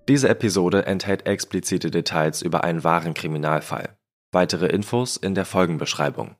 Diese Episode enthält explizite Details über einen wahren Kriminalfall. Weitere Infos in der Folgenbeschreibung.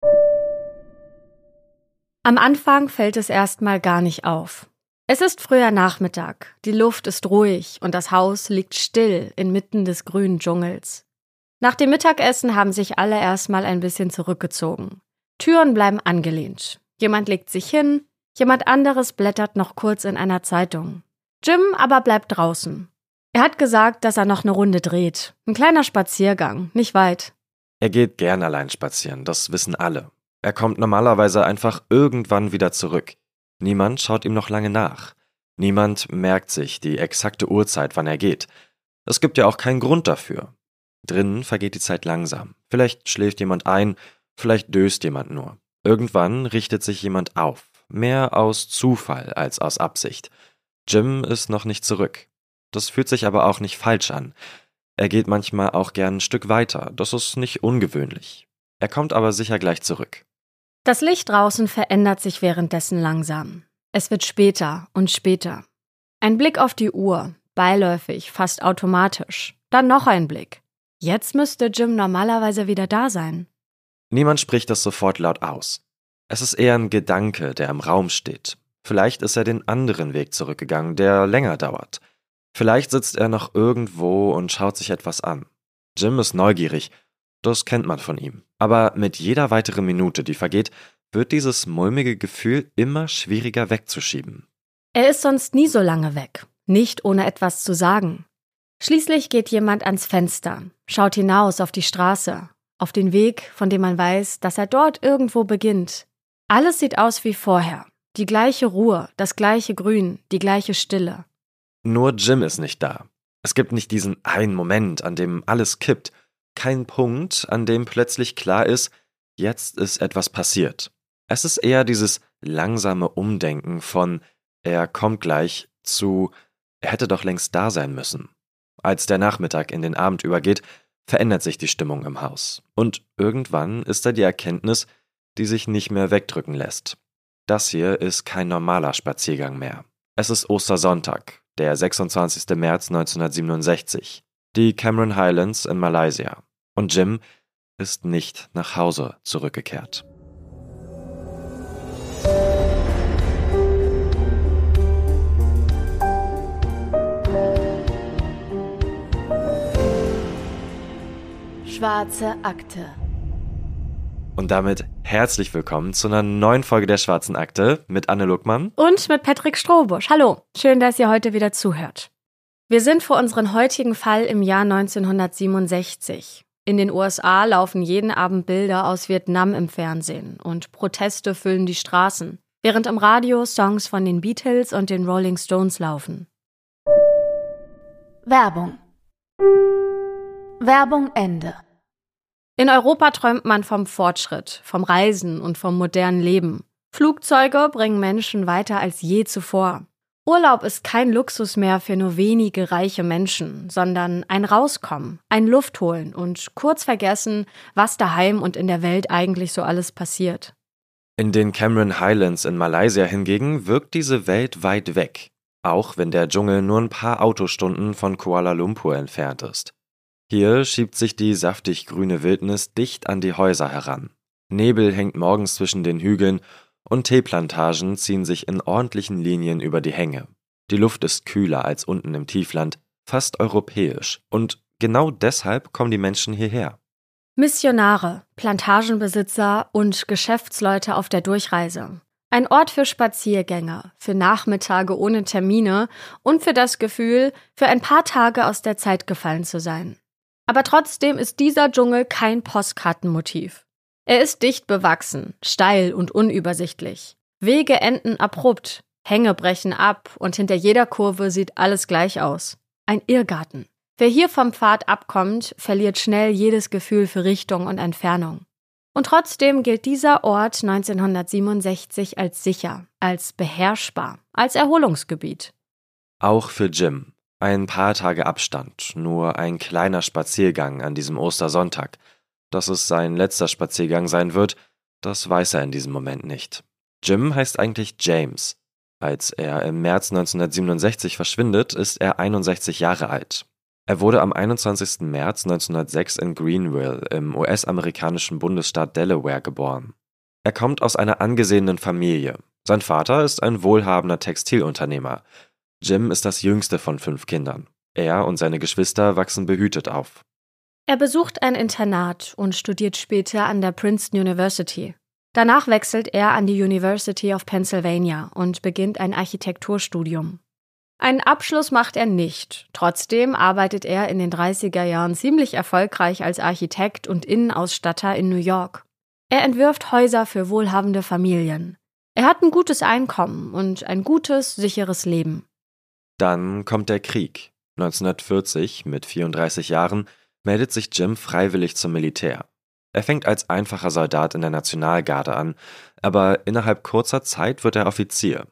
Am Anfang fällt es erstmal gar nicht auf. Es ist früher Nachmittag, die Luft ist ruhig und das Haus liegt still inmitten des grünen Dschungels. Nach dem Mittagessen haben sich alle erstmal ein bisschen zurückgezogen. Türen bleiben angelehnt. Jemand legt sich hin, jemand anderes blättert noch kurz in einer Zeitung. Jim aber bleibt draußen. Er hat gesagt, dass er noch eine Runde dreht. Ein kleiner Spaziergang, nicht weit. Er geht gern allein spazieren, das wissen alle. Er kommt normalerweise einfach irgendwann wieder zurück. Niemand schaut ihm noch lange nach. Niemand merkt sich die exakte Uhrzeit, wann er geht. Es gibt ja auch keinen Grund dafür. Drinnen vergeht die Zeit langsam. Vielleicht schläft jemand ein, vielleicht döst jemand nur. Irgendwann richtet sich jemand auf. Mehr aus Zufall als aus Absicht. Jim ist noch nicht zurück. Das fühlt sich aber auch nicht falsch an. Er geht manchmal auch gern ein Stück weiter. Das ist nicht ungewöhnlich. Er kommt aber sicher gleich zurück. Das Licht draußen verändert sich währenddessen langsam. Es wird später und später. Ein Blick auf die Uhr, beiläufig, fast automatisch. Dann noch ein Blick. Jetzt müsste Jim normalerweise wieder da sein. Niemand spricht das sofort laut aus. Es ist eher ein Gedanke, der im Raum steht. Vielleicht ist er den anderen Weg zurückgegangen, der länger dauert. Vielleicht sitzt er noch irgendwo und schaut sich etwas an. Jim ist neugierig. Das kennt man von ihm. Aber mit jeder weiteren Minute, die vergeht, wird dieses mulmige Gefühl immer schwieriger wegzuschieben. Er ist sonst nie so lange weg, nicht ohne etwas zu sagen. Schließlich geht jemand ans Fenster, schaut hinaus auf die Straße, auf den Weg, von dem man weiß, dass er dort irgendwo beginnt. Alles sieht aus wie vorher. Die gleiche Ruhe, das gleiche Grün, die gleiche Stille. Nur Jim ist nicht da. Es gibt nicht diesen einen Moment, an dem alles kippt. Kein Punkt, an dem plötzlich klar ist, jetzt ist etwas passiert. Es ist eher dieses langsame Umdenken von er kommt gleich zu er hätte doch längst da sein müssen. Als der Nachmittag in den Abend übergeht, verändert sich die Stimmung im Haus. Und irgendwann ist da die Erkenntnis, die sich nicht mehr wegdrücken lässt. Das hier ist kein normaler Spaziergang mehr. Es ist Ostersonntag, der 26. März 1967. Die Cameron Highlands in Malaysia. Und Jim ist nicht nach Hause zurückgekehrt. Schwarze Akte. Und damit herzlich willkommen zu einer neuen Folge der Schwarzen Akte mit Anne Luckmann Und mit Patrick Strohbusch. Hallo, schön, dass ihr heute wieder zuhört. Wir sind für unseren heutigen Fall im Jahr 1967. In den USA laufen jeden Abend Bilder aus Vietnam im Fernsehen und Proteste füllen die Straßen, während im Radio Songs von den Beatles und den Rolling Stones laufen. Werbung. Werbung Ende. In Europa träumt man vom Fortschritt, vom Reisen und vom modernen Leben. Flugzeuge bringen Menschen weiter als je zuvor. Urlaub ist kein Luxus mehr für nur wenige reiche Menschen, sondern ein Rauskommen, ein Luftholen und kurz vergessen, was daheim und in der Welt eigentlich so alles passiert. In den Cameron Highlands in Malaysia hingegen wirkt diese Welt weit weg, auch wenn der Dschungel nur ein paar Autostunden von Kuala Lumpur entfernt ist. Hier schiebt sich die saftig grüne Wildnis dicht an die Häuser heran. Nebel hängt morgens zwischen den Hügeln und Teeplantagen ziehen sich in ordentlichen Linien über die Hänge. Die Luft ist kühler als unten im Tiefland, fast europäisch. Und genau deshalb kommen die Menschen hierher. Missionare, Plantagenbesitzer und Geschäftsleute auf der Durchreise. Ein Ort für Spaziergänger, für Nachmittage ohne Termine und für das Gefühl, für ein paar Tage aus der Zeit gefallen zu sein. Aber trotzdem ist dieser Dschungel kein Postkartenmotiv. Er ist dicht bewachsen, steil und unübersichtlich. Wege enden abrupt, Hänge brechen ab und hinter jeder Kurve sieht alles gleich aus. Ein Irrgarten. Wer hier vom Pfad abkommt, verliert schnell jedes Gefühl für Richtung und Entfernung. Und trotzdem gilt dieser Ort 1967 als sicher, als beherrschbar, als Erholungsgebiet. Auch für Jim. Ein paar Tage Abstand, nur ein kleiner Spaziergang an diesem Ostersonntag. Dass es sein letzter Spaziergang sein wird, das weiß er in diesem Moment nicht. Jim heißt eigentlich James. Als er im März 1967 verschwindet, ist er 61 Jahre alt. Er wurde am 21. März 1906 in Greenville im US-amerikanischen Bundesstaat Delaware geboren. Er kommt aus einer angesehenen Familie. Sein Vater ist ein wohlhabender Textilunternehmer. Jim ist das jüngste von 5 Kindern. Er und seine Geschwister wachsen behütet auf. Er besucht ein Internat und studiert später an der Princeton University. Danach wechselt er an die University of Pennsylvania und beginnt ein Architekturstudium. Einen Abschluss macht er nicht. Trotzdem arbeitet er in den 30er Jahren ziemlich erfolgreich als Architekt und Innenausstatter in New York. Er entwirft Häuser für wohlhabende Familien. Er hat ein gutes Einkommen und ein gutes, sicheres Leben. Dann kommt der Krieg. 1940, mit 34 Jahren, meldet sich Jim freiwillig zum Militär. Er fängt als einfacher Soldat in der Nationalgarde an, aber innerhalb kurzer Zeit wird er Offizier.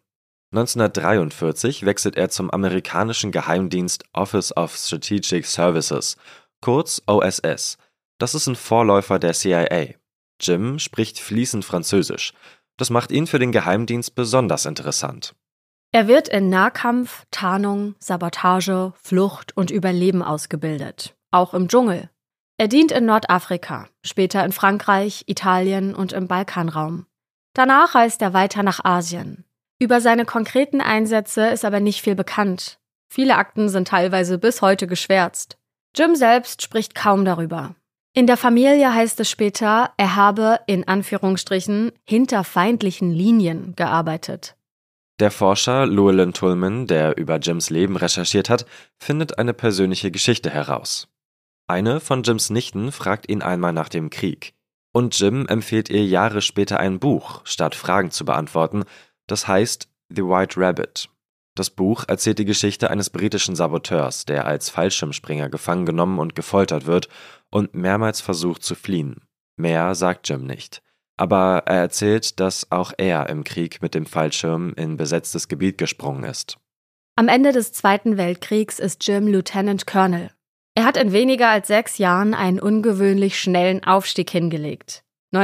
1943 wechselt er zum amerikanischen Geheimdienst Office of Strategic Services, kurz OSS. Das ist ein Vorläufer der CIA. Jim spricht fließend Französisch. Das macht ihn für den Geheimdienst besonders interessant. Er wird in Nahkampf, Tarnung, Sabotage, Flucht und Überleben ausgebildet, auch im Dschungel. Er dient in Nordafrika, später in Frankreich, Italien und im Balkanraum. Danach reist er weiter nach Asien. Über seine konkreten Einsätze ist aber nicht viel bekannt. Viele Akten sind teilweise bis heute geschwärzt. Jim selbst spricht kaum darüber. In der Familie heißt es später, er habe, in Anführungsstrichen, hinter feindlichen Linien gearbeitet. Der Forscher Llewellyn Tolman, der über Jims Leben recherchiert hat, findet eine persönliche Geschichte heraus. Eine von Jims Nichten fragt ihn einmal nach dem Krieg. Und Jim empfiehlt ihr Jahre später ein Buch, statt Fragen zu beantworten. Das heißt The White Rabbit. Das Buch erzählt die Geschichte eines britischen Saboteurs, der als Fallschirmspringer gefangen genommen und gefoltert wird und mehrmals versucht zu fliehen. Mehr sagt Jim nicht. Aber er erzählt, dass auch er im Krieg mit dem Fallschirm in besetztes Gebiet gesprungen ist. Am Ende des Zweiten Weltkriegs ist Jim Lieutenant Colonel. Er hat in weniger als 6 Jahren einen ungewöhnlich schnellen Aufstieg hingelegt.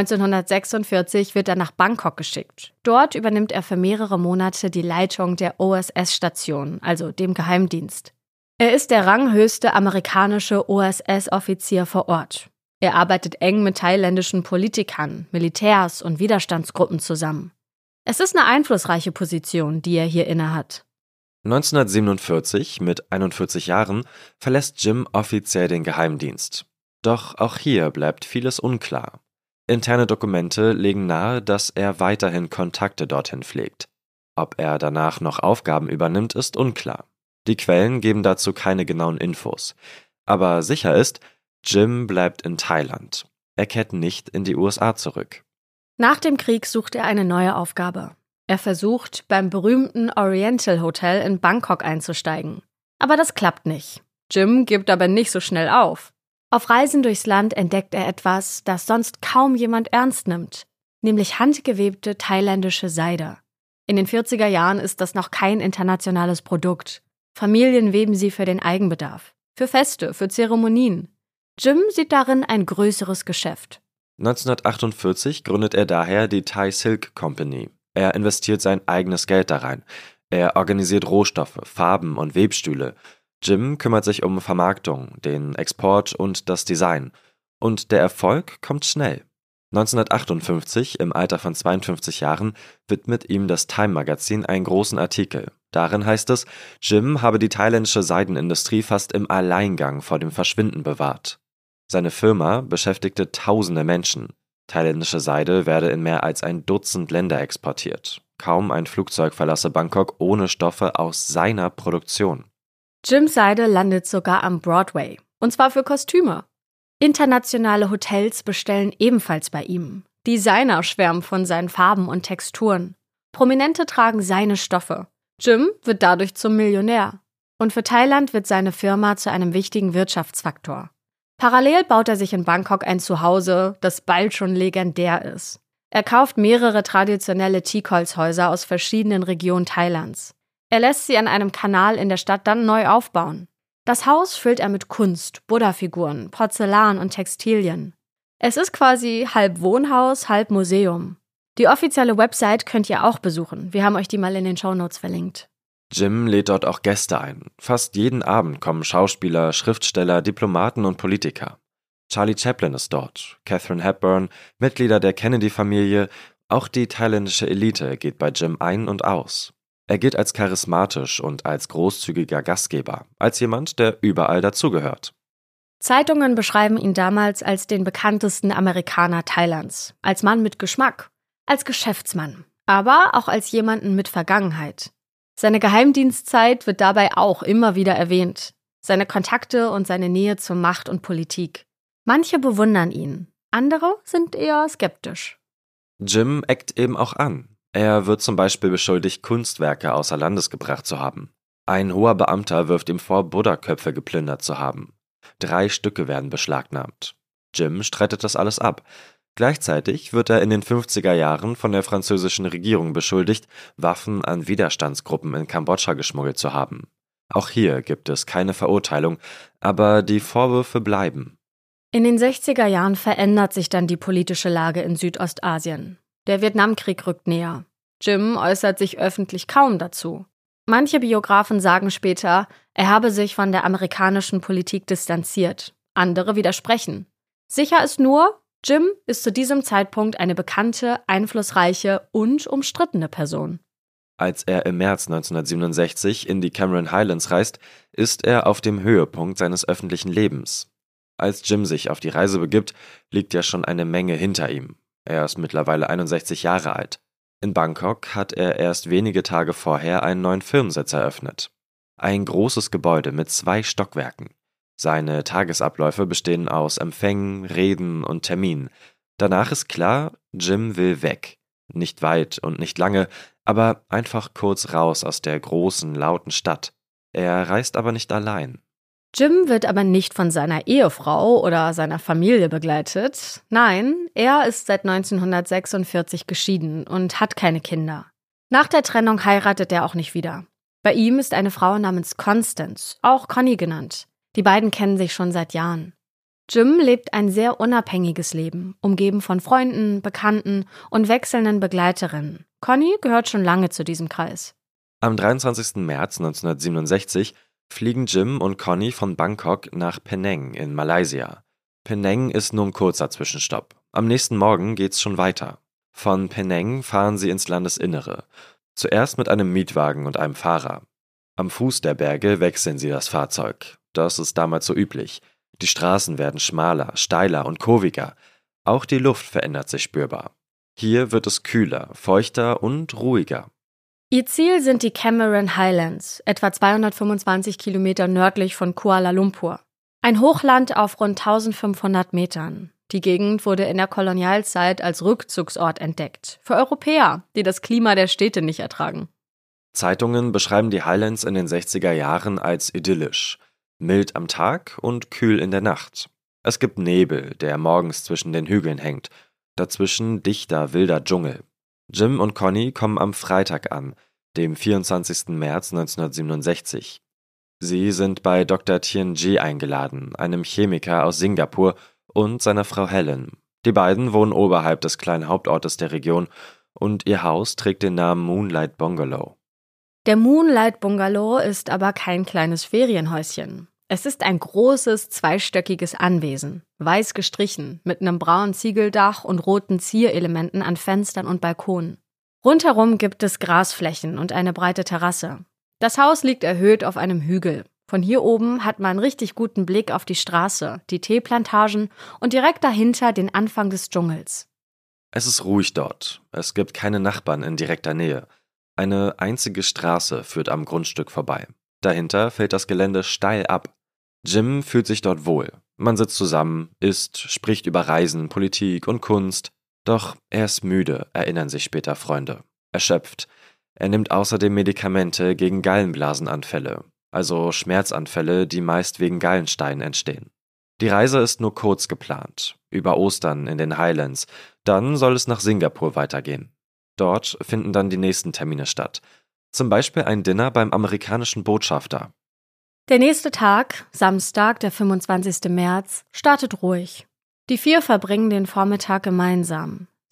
1946 wird er nach Bangkok geschickt. Dort übernimmt er für mehrere Monate die Leitung der OSS-Station, also dem Geheimdienst. Er ist der ranghöchste amerikanische OSS-Offizier vor Ort. Er arbeitet eng mit thailändischen Politikern, Militärs und Widerstandsgruppen zusammen. Es ist eine einflussreiche Position, die er hier innehat. 1947, mit 41 Jahren, verlässt Jim offiziell den Geheimdienst. Doch auch hier bleibt vieles unklar. Interne Dokumente legen nahe, dass er weiterhin Kontakte dorthin pflegt. Ob er danach noch Aufgaben übernimmt, ist unklar. Die Quellen geben dazu keine genauen Infos. Aber sicher ist, Jim bleibt in Thailand. Er kehrt nicht in die USA zurück. Nach dem Krieg sucht er eine neue Aufgabe. Er versucht, beim berühmten Oriental Hotel in Bangkok einzusteigen. Aber das klappt nicht. Jim gibt aber nicht so schnell auf. Auf Reisen durchs Land entdeckt er etwas, das sonst kaum jemand ernst nimmt, nämlich handgewebte thailändische Seide. In den 40er Jahren ist das noch kein internationales Produkt. Familien weben sie für den Eigenbedarf, für Feste, für Zeremonien. Jim sieht darin ein größeres Geschäft. 1948 gründet er daher die Thai Silk Company. Er investiert sein eigenes Geld da rein. Er organisiert Rohstoffe, Farben und Webstühle. Jim kümmert sich um Vermarktung, den Export und das Design. Und der Erfolg kommt schnell. 1958, im Alter von 52 Jahren, widmet ihm das Time-Magazin einen großen Artikel. Darin heißt es, Jim habe die thailändische Seidenindustrie fast im Alleingang vor dem Verschwinden bewahrt. Seine Firma beschäftigte tausende Menschen. Thailändische Seide werde in mehr als ein Dutzend Länder exportiert. Kaum ein Flugzeug verlasse Bangkok ohne Stoffe aus seiner Produktion. Jims Seide landet sogar am Broadway, und zwar für Kostüme. Internationale Hotels bestellen ebenfalls bei ihm. Designer schwärmen von seinen Farben und Texturen. Prominente tragen seine Stoffe. Jim wird dadurch zum Millionär. Und für Thailand wird seine Firma zu einem wichtigen Wirtschaftsfaktor. Parallel baut er sich in Bangkok ein Zuhause, das bald schon legendär ist. Er kauft mehrere traditionelle Teakholzhäuser aus verschiedenen Regionen Thailands. Er lässt sie an einem Kanal in der Stadt dann neu aufbauen. Das Haus füllt er mit Kunst, Buddha-Figuren, Porzellan und Textilien. Es ist quasi halb Wohnhaus, halb Museum. Die offizielle Website könnt ihr auch besuchen. Wir haben euch die mal in den Shownotes verlinkt. Jim lädt dort auch Gäste ein. Fast jeden Abend kommen Schauspieler, Schriftsteller, Diplomaten und Politiker. Charlie Chaplin ist dort, Katharine Hepburn, Mitglieder der Kennedy-Familie, auch die thailändische Elite geht bei Jim ein und aus. Er gilt als charismatisch und als großzügiger Gastgeber, als jemand, der überall dazugehört. Zeitungen beschreiben ihn damals als den bekanntesten Amerikaner Thailands, als Mann mit Geschmack, als Geschäftsmann, aber auch als jemanden mit Vergangenheit. Seine Geheimdienstzeit wird dabei auch immer wieder erwähnt, seine Kontakte und seine Nähe zur Macht und Politik. Manche bewundern ihn, andere sind eher skeptisch. Jim eckt eben auch an. Er wird zum Beispiel beschuldigt, Kunstwerke außer Landes gebracht zu haben. Ein hoher Beamter wirft ihm vor, Buddha-Köpfe geplündert zu haben. 3 Stücke werden beschlagnahmt. Jim streitet das alles ab. Gleichzeitig wird er in den 50er Jahren von der französischen Regierung beschuldigt, Waffen an Widerstandsgruppen in Kambodscha geschmuggelt zu haben. Auch hier gibt es keine Verurteilung, aber die Vorwürfe bleiben. In den 60er Jahren verändert sich dann die politische Lage in Südostasien. Der Vietnamkrieg rückt näher. Jim äußert sich öffentlich kaum dazu. Manche Biografen sagen später, er habe sich von der amerikanischen Politik distanziert. Andere widersprechen. Sicher ist nur, Jim ist zu diesem Zeitpunkt eine bekannte, einflussreiche und umstrittene Person. Als er im März 1967 in die Cameron Highlands reist, ist er auf dem Höhepunkt seines öffentlichen Lebens. Als Jim sich auf die Reise begibt, liegt ja schon eine Menge hinter ihm. Er ist mittlerweile 61 Jahre alt. In Bangkok hat er erst wenige Tage vorher einen neuen Firmensitz eröffnet. Ein großes Gebäude mit 2 Stockwerken. Seine Tagesabläufe bestehen aus Empfängen, Reden und Terminen. Danach ist klar, Jim will weg. Nicht weit und nicht lange, aber einfach kurz raus aus der großen, lauten Stadt. Er reist aber nicht allein. Jim wird aber nicht von seiner Ehefrau oder seiner Familie begleitet. Nein, er ist seit 1946 geschieden und hat keine Kinder. Nach der Trennung heiratet er auch nicht wieder. Bei ihm ist eine Frau namens Constance, auch Connie genannt. Die beiden kennen sich schon seit Jahren. Jim lebt ein sehr unabhängiges Leben, umgeben von Freunden, Bekannten und wechselnden Begleiterinnen. Connie gehört schon lange zu diesem Kreis. Am 23. März 1967 fliegen Jim und Connie von Bangkok nach Penang in Malaysia. Penang ist nur ein kurzer Zwischenstopp. Am nächsten Morgen geht's schon weiter. Von Penang fahren sie ins Landesinnere. Zuerst mit einem Mietwagen und einem Fahrer. Am Fuß der Berge wechseln sie das Fahrzeug. Das ist damals so üblich. Die Straßen werden schmaler, steiler und kurviger. Auch die Luft verändert sich spürbar. Hier wird es kühler, feuchter und ruhiger. Ihr Ziel sind die Cameron Highlands, etwa 225 Kilometer nördlich von Kuala Lumpur. Ein Hochland auf rund 1500 Metern. Die Gegend wurde in der Kolonialzeit als Rückzugsort entdeckt. Für Europäer, die das Klima der Städte nicht ertragen. Zeitungen beschreiben die Highlands in den 60er Jahren als idyllisch. Mild am Tag und kühl in der Nacht. Es gibt Nebel, der morgens zwischen den Hügeln hängt. Dazwischen dichter, wilder Dschungel. Jim und Connie kommen am Freitag an, dem 24. März 1967. Sie sind bei Dr. Tien Ji eingeladen, einem Chemiker aus Singapur, und seiner Frau Helen. Die beiden wohnen oberhalb des kleinen Hauptortes der Region und ihr Haus trägt den Namen Moonlight Bungalow. Der Moonlight Bungalow ist aber kein kleines Ferienhäuschen. Es ist ein großes, zweistöckiges Anwesen, weiß gestrichen, mit einem braunen Ziegeldach und roten Zierelementen an Fenstern und Balkonen. Rundherum gibt es Grasflächen und eine breite Terrasse. Das Haus liegt erhöht auf einem Hügel. Von hier oben hat man richtig guten Blick auf die Straße, die Teeplantagen und direkt dahinter den Anfang des Dschungels. Es ist ruhig dort. Es gibt keine Nachbarn in direkter Nähe. Eine einzige Straße führt am Grundstück vorbei. Dahinter fällt das Gelände steil ab. Jim fühlt sich dort wohl. Man sitzt zusammen, isst, spricht über Reisen, Politik und Kunst. Doch er ist müde, erinnern sich später Freunde. Erschöpft. Er nimmt außerdem Medikamente gegen Gallenblasenanfälle, also Schmerzanfälle, die meist wegen Gallensteinen entstehen. Die Reise ist nur kurz geplant, über Ostern in den Highlands. Dann soll es nach Singapur weitergehen. Dort finden dann die nächsten Termine statt. Zum Beispiel ein Dinner beim amerikanischen Botschafter. Der nächste Tag, Samstag, der 25. März, startet ruhig. Die 4 verbringen den Vormittag gemeinsam.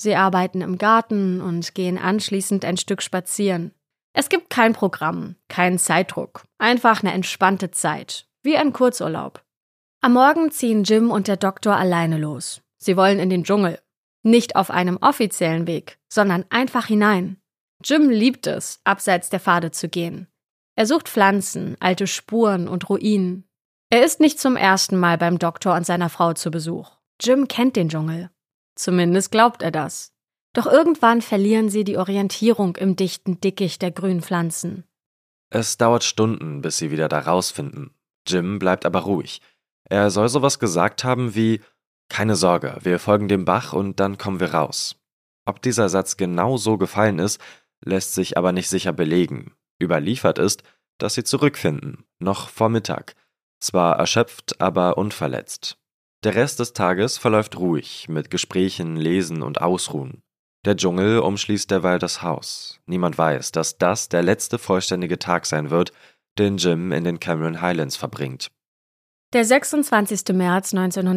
Sie arbeiten im Garten und gehen anschließend ein Stück spazieren. Es gibt kein Programm, keinen Zeitdruck, einfach eine entspannte Zeit, wie ein Kurzurlaub. Am Morgen ziehen Jim und der Doktor alleine los. Sie wollen in den Dschungel. Nicht auf einem offiziellen Weg, sondern einfach hinein. Jim liebt es, abseits der Pfade zu gehen. Er sucht Pflanzen, alte Spuren und Ruinen. Er ist nicht zum ersten Mal beim Doktor und seiner Frau zu Besuch. Jim kennt den Dschungel. Zumindest glaubt er das. Doch irgendwann verlieren sie die Orientierung im dichten Dickicht der grünen Pflanzen. Es dauert Stunden, bis sie wieder da rausfinden. Jim bleibt aber ruhig. Er soll sowas gesagt haben wie: „Keine Sorge, wir folgen dem Bach und dann kommen wir raus." Ob dieser Satz genau so gefallen ist, lässt sich aber nicht sicher belegen. Überliefert ist, dass sie zurückfinden, noch vor Mittag. Zwar erschöpft, aber unverletzt. Der Rest des Tages verläuft ruhig, mit Gesprächen, Lesen und Ausruhen. Der Dschungel umschließt derweil das Haus. Niemand weiß, dass das der letzte vollständige Tag sein wird, den Jim in den Cameron Highlands verbringt. Der 26. März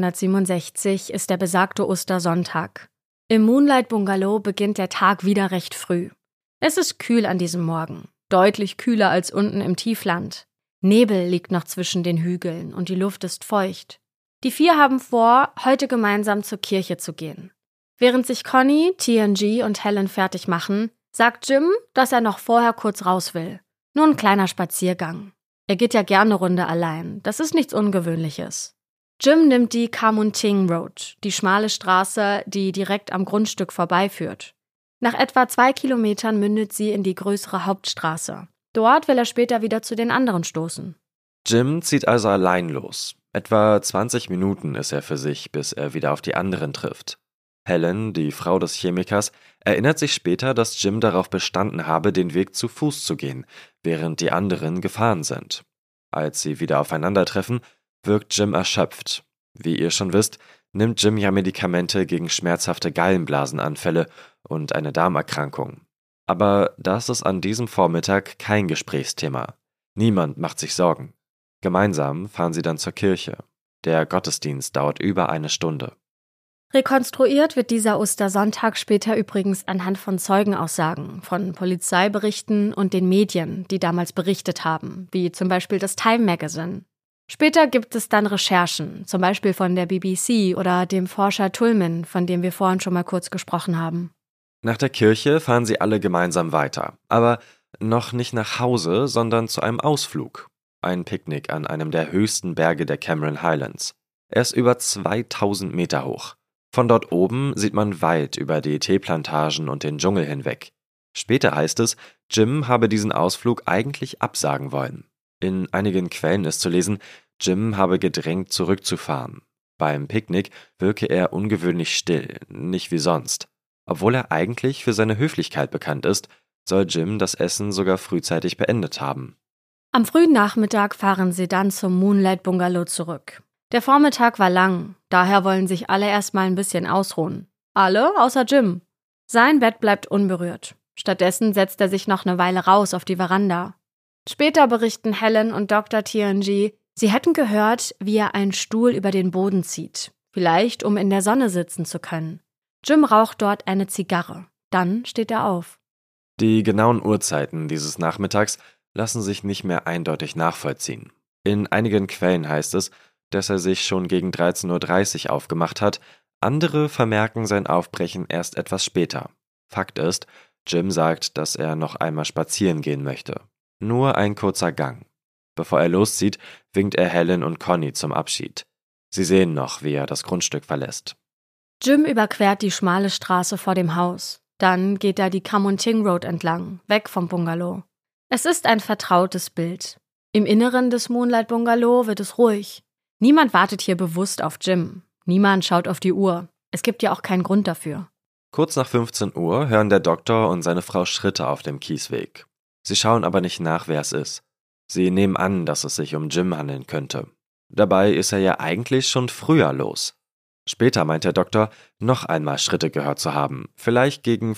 1967 ist der besagte Ostersonntag. Im Moonlight Bungalow beginnt der Tag wieder recht früh. Es ist kühl an diesem Morgen, deutlich kühler als unten im Tiefland. Nebel liegt noch zwischen den Hügeln und die Luft ist feucht. Die vier haben vor, heute gemeinsam zur Kirche zu gehen. Während sich Connie, TNG und Helen fertig machen, sagt Jim, dass er noch vorher kurz raus will. Nur ein kleiner Spaziergang. Er geht ja gerne eine Runde allein, das ist nichts Ungewöhnliches. Jim nimmt die Kamunting Road, die schmale Straße, die direkt am Grundstück vorbeiführt. Nach etwa 2 Kilometern mündet sie in die größere Hauptstraße. Dort will er später wieder zu den anderen stoßen. Jim zieht also allein los. Etwa 20 Minuten ist er für sich, bis er wieder auf die anderen trifft. Helen, die Frau des Chemikers, erinnert sich später, dass Jim darauf bestanden habe, den Weg zu Fuß zu gehen, während die anderen gefahren sind. Als sie wieder aufeinandertreffen, wirkt Jim erschöpft. Wie ihr schon wisst, nimmt Jim ja Medikamente gegen schmerzhafte Gallenblasenanfälle und eine Darmerkrankung. Aber das ist an diesem Vormittag kein Gesprächsthema. Niemand macht sich Sorgen. Gemeinsam fahren sie dann zur Kirche. Der Gottesdienst dauert über eine Stunde. Rekonstruiert wird dieser Ostersonntag später übrigens anhand von Zeugenaussagen, von Polizeiberichten und den Medien, die damals berichtet haben, wie zum Beispiel das Time Magazine. Später gibt es dann Recherchen, zum Beispiel von der BBC oder dem Forscher Tullman, von dem wir vorhin schon mal kurz gesprochen haben. Nach der Kirche fahren sie alle gemeinsam weiter, aber noch nicht nach Hause, sondern zu einem Ausflug. Ein Picknick an einem der höchsten Berge der Cameron Highlands. Er ist über 2000 Meter hoch. Von dort oben sieht man weit über die Teeplantagen und den Dschungel hinweg. Später heißt es, Jim habe diesen Ausflug eigentlich absagen wollen. In einigen Quellen ist zu lesen, Jim habe gedrängt, zurückzufahren. Beim Picknick wirke er ungewöhnlich still, nicht wie sonst. Obwohl er eigentlich für seine Höflichkeit bekannt ist, soll Jim das Essen sogar frühzeitig beendet haben. Am frühen Nachmittag fahren sie dann zum Moonlight Bungalow zurück. Der Vormittag war lang, daher wollen sich alle erstmal ein bisschen ausruhen. Alle außer Jim. Sein Bett bleibt unberührt. Stattdessen setzt er sich noch eine Weile raus auf die Veranda. Später berichten Helen und Dr. TNG, sie hätten gehört, wie er einen Stuhl über den Boden zieht. Vielleicht, um in der Sonne sitzen zu können. Jim raucht dort eine Zigarre. Dann steht er auf. Die genauen Uhrzeiten dieses Nachmittags lassen sich nicht mehr eindeutig nachvollziehen. In einigen Quellen heißt es, dass er sich schon gegen 13:30 Uhr aufgemacht hat, andere vermerken sein Aufbrechen erst etwas später. Fakt ist, Jim sagt, dass er noch einmal spazieren gehen möchte. Nur ein kurzer Gang. Bevor er loszieht, winkt er Helen und Connie zum Abschied. Sie sehen noch, wie er das Grundstück verlässt. Jim überquert die schmale Straße vor dem Haus. Dann geht er die Kamunting Road entlang, weg vom Bungalow. Es ist ein vertrautes Bild. Im Inneren des Moonlight Bungalow wird es ruhig. Niemand wartet hier bewusst auf Jim. Niemand schaut auf die Uhr. Es gibt ja auch keinen Grund dafür. Kurz nach 15 Uhr hören der Doktor und seine Frau Schritte auf dem Kiesweg. Sie schauen aber nicht nach, wer es ist. Sie nehmen an, dass es sich um Jim handeln könnte. Dabei ist er ja eigentlich schon früher los. Später meint der Doktor, noch einmal Schritte gehört zu haben, vielleicht gegen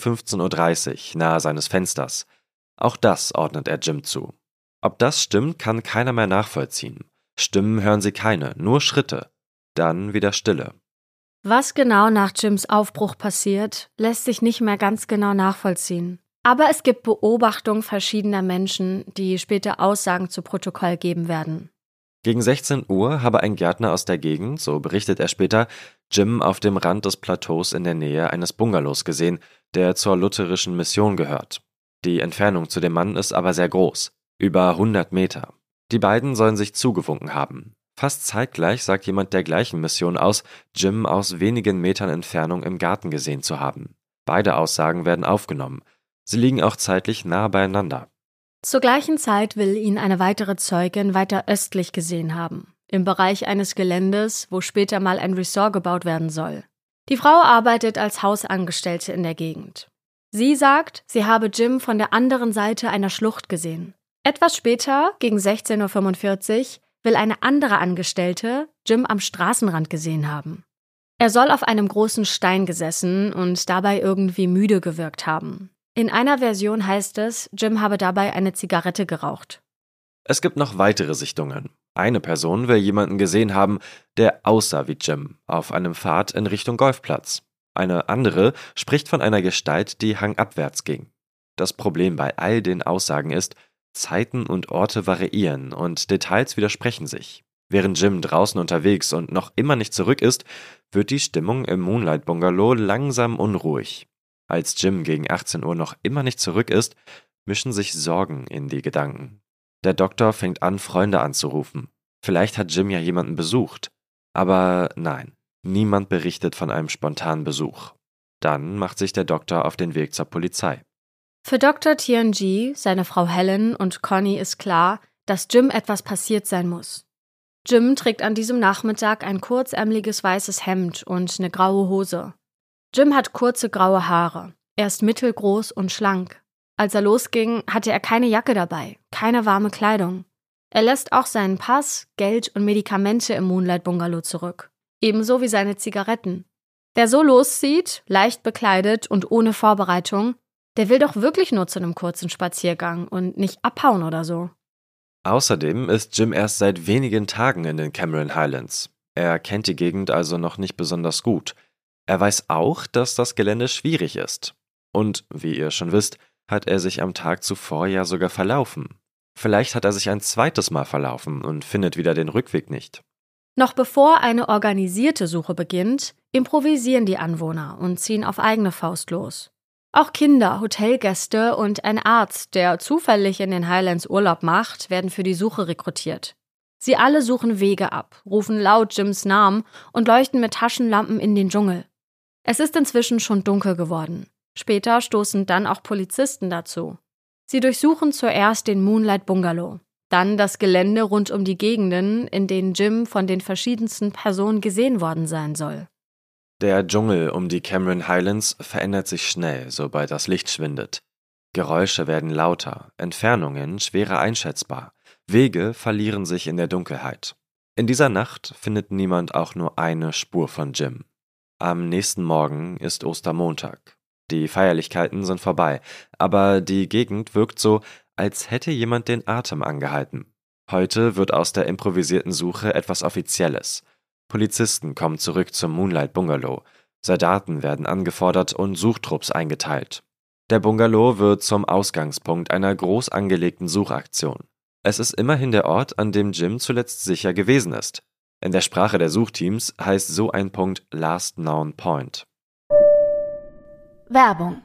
15:30 Uhr, nahe seines Fensters. Auch das ordnet er Jim zu. Ob das stimmt, kann keiner mehr nachvollziehen. Stimmen hören sie keine, nur Schritte. Dann wieder Stille. Was genau nach Jims Aufbruch passiert, lässt sich nicht mehr ganz genau nachvollziehen. Aber es gibt Beobachtungen verschiedener Menschen, die später Aussagen zu Protokoll geben werden. Gegen 16 Uhr habe ein Gärtner aus der Gegend, so berichtet er später, Jim auf dem Rand des Plateaus in der Nähe eines Bungalows gesehen, der zur lutherischen Mission gehört. Die Entfernung zu dem Mann ist aber sehr groß, über 100 Meter. Die beiden sollen sich zugewunken haben. Fast zeitgleich sagt jemand der gleichen Mission aus, Jim aus wenigen Metern Entfernung im Garten gesehen zu haben. Beide Aussagen werden aufgenommen. Sie liegen auch zeitlich nah beieinander. Zur gleichen Zeit will ihn eine weitere Zeugin weiter östlich gesehen haben, im Bereich eines Geländes, wo später mal ein Resort gebaut werden soll. Die Frau arbeitet als Hausangestellte in der Gegend. Sie sagt, sie habe Jim von der anderen Seite einer Schlucht gesehen. Etwas später, gegen 16:45 Uhr, will eine andere Angestellte Jim am Straßenrand gesehen haben. Er soll auf einem großen Stein gesessen und dabei irgendwie müde gewirkt haben. In einer Version heißt es, Jim habe dabei eine Zigarette geraucht. Es gibt noch weitere Sichtungen. Eine Person will jemanden gesehen haben, der aussah wie Jim, auf einem Pfad in Richtung Golfplatz. Eine andere spricht von einer Gestalt, die hangabwärts ging. Das Problem bei all den Aussagen ist, Zeiten und Orte variieren und Details widersprechen sich. Während Jim draußen unterwegs und noch immer nicht zurück ist, wird die Stimmung im Moonlight Bungalow langsam unruhig. Als Jim gegen 18 Uhr noch immer nicht zurück ist, mischen sich Sorgen in die Gedanken. Der Doktor fängt an, Freunde anzurufen. Vielleicht hat Jim ja jemanden besucht. Aber nein, niemand berichtet von einem spontanen Besuch. Dann macht sich der Doktor auf den Weg zur Polizei. Für Dr. Tianji, seine Frau Helen und Connie ist klar, dass Jim etwas passiert sein muss. Jim trägt an diesem Nachmittag ein kurzärmeliges weißes Hemd und eine graue Hose. Jim hat kurze graue Haare. Er ist mittelgroß und schlank. Als er losging, hatte er keine Jacke dabei, keine warme Kleidung. Er lässt auch seinen Pass, Geld und Medikamente im Moonlight Bungalow zurück. Ebenso wie seine Zigaretten. Wer so loszieht, leicht bekleidet und ohne Vorbereitung, der will doch wirklich nur zu einem kurzen Spaziergang und nicht abhauen oder so. Außerdem ist Jim erst seit wenigen Tagen in den Cameron Highlands. Er kennt die Gegend also noch nicht besonders gut. Er weiß auch, dass das Gelände schwierig ist. Und, wie ihr schon wisst, hat er sich am Tag zuvor ja sogar verlaufen. Vielleicht hat er sich ein zweites Mal verlaufen und findet wieder den Rückweg nicht. Noch bevor eine organisierte Suche beginnt, improvisieren die Anwohner und ziehen auf eigene Faust los. Auch Kinder, Hotelgäste und ein Arzt, der zufällig in den Highlands Urlaub macht, werden für die Suche rekrutiert. Sie alle suchen Wege ab, rufen laut Jims Namen und leuchten mit Taschenlampen in den Dschungel. Es ist inzwischen schon dunkel geworden. Später stoßen dann auch Polizisten dazu. Sie durchsuchen zuerst den Moonlight Bungalow, dann das Gelände rund um die Gegenden, in denen Jim von den verschiedensten Personen gesehen worden sein soll. Der Dschungel um die Cameron Highlands verändert sich schnell, sobald das Licht schwindet. Geräusche werden lauter, Entfernungen schwerer einschätzbar, Wege verlieren sich in der Dunkelheit. In dieser Nacht findet niemand auch nur eine Spur von Jim. Am nächsten Morgen ist Ostermontag. Die Feierlichkeiten sind vorbei, aber die Gegend wirkt so, als hätte jemand den Atem angehalten. Heute wird aus der improvisierten Suche etwas Offizielles. Polizisten kommen zurück zum Moonlight Bungalow. Soldaten werden angefordert und Suchtrupps eingeteilt. Der Bungalow wird zum Ausgangspunkt einer groß angelegten Suchaktion. Es ist immerhin der Ort, an dem Jim zuletzt sicher gewesen ist. In der Sprache der Suchteams heißt so ein Punkt Last Known Point. Werbung.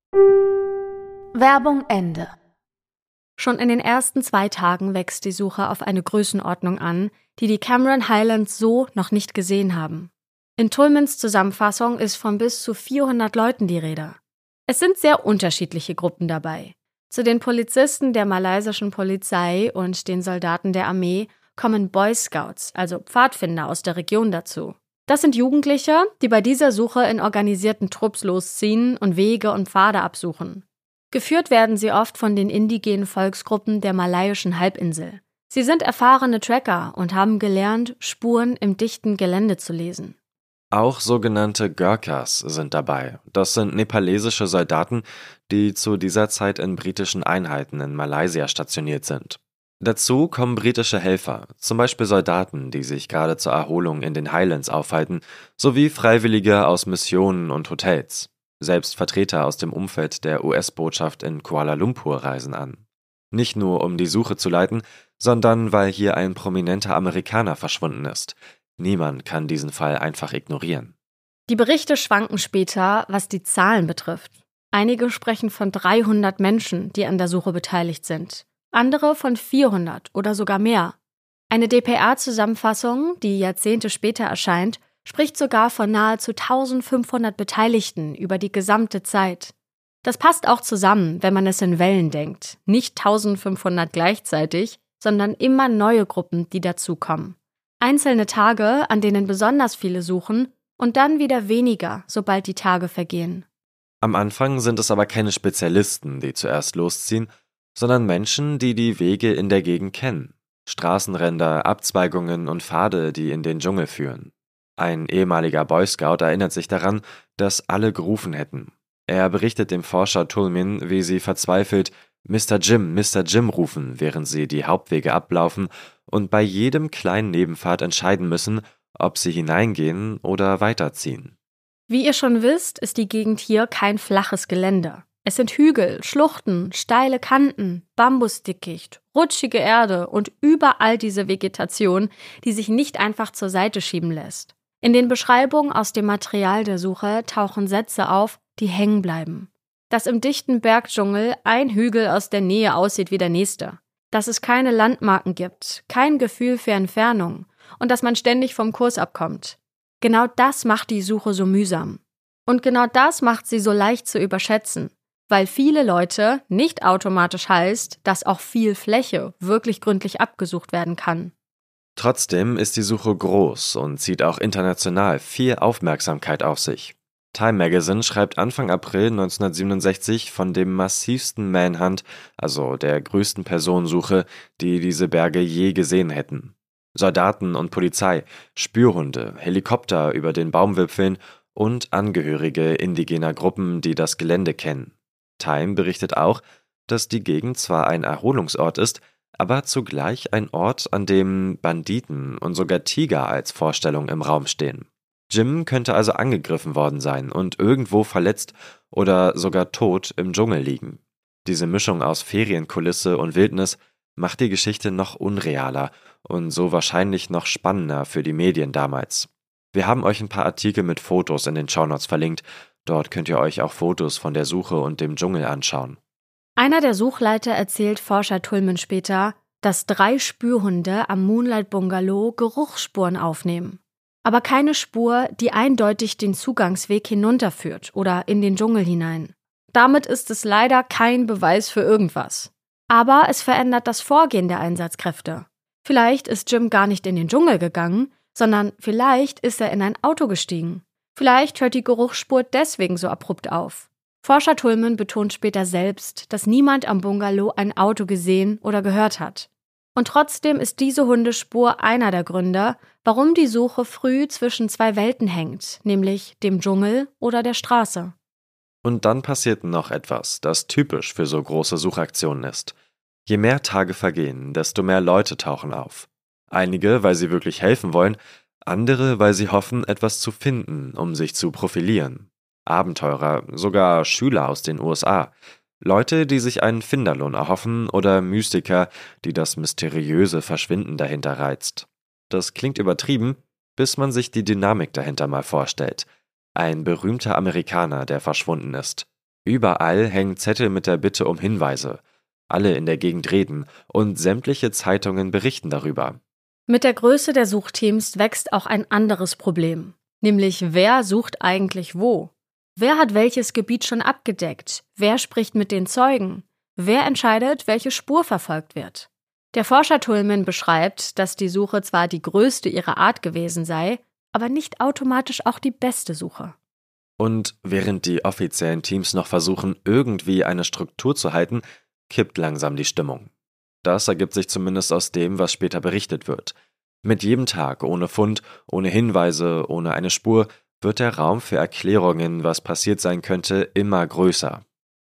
Werbung Ende. Schon in den ersten 2 Tagen wächst die Suche auf eine Größenordnung an, die die Cameron Highlands so noch nicht gesehen haben. In Tullmans Zusammenfassung ist von bis zu 400 Leuten die Rede. Es sind sehr unterschiedliche Gruppen dabei. Zu den Polizisten der malaysischen Polizei und den Soldaten der Armee kommen Boy Scouts, also Pfadfinder aus der Region dazu. Das sind Jugendliche, die bei dieser Suche in organisierten Trupps losziehen und Wege und Pfade absuchen. Geführt werden sie oft von den indigenen Volksgruppen der malayischen Halbinsel. Sie sind erfahrene Tracker und haben gelernt, Spuren im dichten Gelände zu lesen. Auch sogenannte Gurkhas sind dabei. Das sind nepalesische Soldaten, die zu dieser Zeit in britischen Einheiten in Malaysia stationiert sind. Dazu kommen britische Helfer, zum Beispiel Soldaten, die sich gerade zur Erholung in den Highlands aufhalten, sowie Freiwillige aus Missionen und Hotels. Selbst Vertreter aus dem Umfeld der US-Botschaft in Kuala Lumpur reisen an. Nicht nur, um die Suche zu leiten, sondern weil hier ein prominenter Amerikaner verschwunden ist. Niemand kann diesen Fall einfach ignorieren. Die Berichte schwanken später, was die Zahlen betrifft. Einige sprechen von 300 Menschen, die an der Suche beteiligt sind. Andere von 400 oder sogar mehr. Eine dpa-Zusammenfassung, die Jahrzehnte später erscheint, spricht sogar von nahezu 1500 Beteiligten über die gesamte Zeit. Das passt auch zusammen, wenn man es in Wellen denkt. Nicht 1500 gleichzeitig, sondern immer neue Gruppen, die dazukommen. Einzelne Tage, an denen besonders viele suchen, und dann wieder weniger, sobald die Tage vergehen. Am Anfang sind es aber keine Spezialisten, die zuerst losziehen, sondern Menschen, die die Wege in der Gegend kennen. Straßenränder, Abzweigungen und Pfade, die in den Dschungel führen. Ein ehemaliger Boy Scout erinnert sich daran, dass alle gerufen hätten. Er berichtet dem Forscher Tulmin, wie sie verzweifelt Mr. Jim rufen, während sie die Hauptwege ablaufen und bei jedem kleinen Nebenpfad entscheiden müssen, ob sie hineingehen oder weiterziehen. Wie ihr schon wisst, ist die Gegend hier kein flaches Gelände. Es sind Hügel, Schluchten, steile Kanten, Bambusdickicht, rutschige Erde und überall diese Vegetation, die sich nicht einfach zur Seite schieben lässt. In den Beschreibungen aus dem Material der Suche tauchen Sätze auf, die hängen bleiben. Dass im dichten Bergdschungel ein Hügel aus der Nähe aussieht wie der nächste. Dass es keine Landmarken gibt, kein Gefühl für Entfernung und dass man ständig vom Kurs abkommt. Genau das macht die Suche so mühsam. Und genau das macht sie so leicht zu überschätzen. Weil viele Leute nicht automatisch heißt, dass auch viel Fläche wirklich gründlich abgesucht werden kann. Trotzdem ist die Suche groß und zieht auch international viel Aufmerksamkeit auf sich. Time Magazine schreibt Anfang April 1967 von dem massivsten Manhunt, also der größten Personensuche, die diese Berge je gesehen hätten. Soldaten und Polizei, Spürhunde, Helikopter über den Baumwipfeln und Angehörige indigener Gruppen, die das Gelände kennen. Time berichtet auch, dass die Gegend zwar ein Erholungsort ist, aber zugleich ein Ort, an dem Banditen und sogar Tiger als Vorstellung im Raum stehen. Jim könnte also angegriffen worden sein und irgendwo verletzt oder sogar tot im Dschungel liegen. Diese Mischung aus Ferienkulisse und Wildnis macht die Geschichte noch unrealer und so wahrscheinlich noch spannender für die Medien damals. Wir haben euch ein paar Artikel mit Fotos in den Shownotes verlinkt. Dort könnt ihr euch auch Fotos von der Suche und dem Dschungel anschauen. Einer der Suchleiter erzählt Forscher Tulmin später, dass 3 Spürhunde am Moonlight Bungalow Geruchsspuren aufnehmen. Aber keine Spur, die eindeutig den Zugangsweg hinunterführt oder in den Dschungel hinein. Damit ist es leider kein Beweis für irgendwas. Aber es verändert das Vorgehen der Einsatzkräfte. Vielleicht ist Jim gar nicht in den Dschungel gegangen, sondern vielleicht ist er in ein Auto gestiegen. Vielleicht hört die Geruchsspur deswegen so abrupt auf. Forscher Tulmin betont später selbst, dass niemand am Bungalow ein Auto gesehen oder gehört hat. Und trotzdem ist diese Hundespur einer der Gründe, warum die Suche früh zwischen 2 Welten hängt, nämlich dem Dschungel oder der Straße. Und dann passiert noch etwas, das typisch für so große Suchaktionen ist. Je mehr Tage vergehen, desto mehr Leute tauchen auf. Einige, weil sie wirklich helfen wollen, andere, weil sie hoffen, etwas zu finden, um sich zu profilieren. Abenteurer, sogar Schüler aus den USA. Leute, die sich einen Finderlohn erhoffen oder Mystiker, die das mysteriöse Verschwinden dahinter reizt. Das klingt übertrieben, bis man sich die Dynamik dahinter mal vorstellt. Ein berühmter Amerikaner, der verschwunden ist. Überall hängen Zettel mit der Bitte um Hinweise. Alle in der Gegend reden und sämtliche Zeitungen berichten darüber. Mit der Größe der Suchteams wächst auch ein anderes Problem. Nämlich, wer sucht eigentlich wo? Wer hat welches Gebiet schon abgedeckt? Wer spricht mit den Zeugen? Wer entscheidet, welche Spur verfolgt wird? Der Forscher Tulmin beschreibt, dass die Suche zwar die größte ihrer Art gewesen sei, aber nicht automatisch auch die beste Suche. Und während die offiziellen Teams noch versuchen, irgendwie eine Struktur zu halten, kippt langsam die Stimmung. Das ergibt sich zumindest aus dem, was später berichtet wird. Mit jedem Tag ohne Fund, ohne Hinweise, ohne eine Spur, wird der Raum für Erklärungen, was passiert sein könnte, immer größer.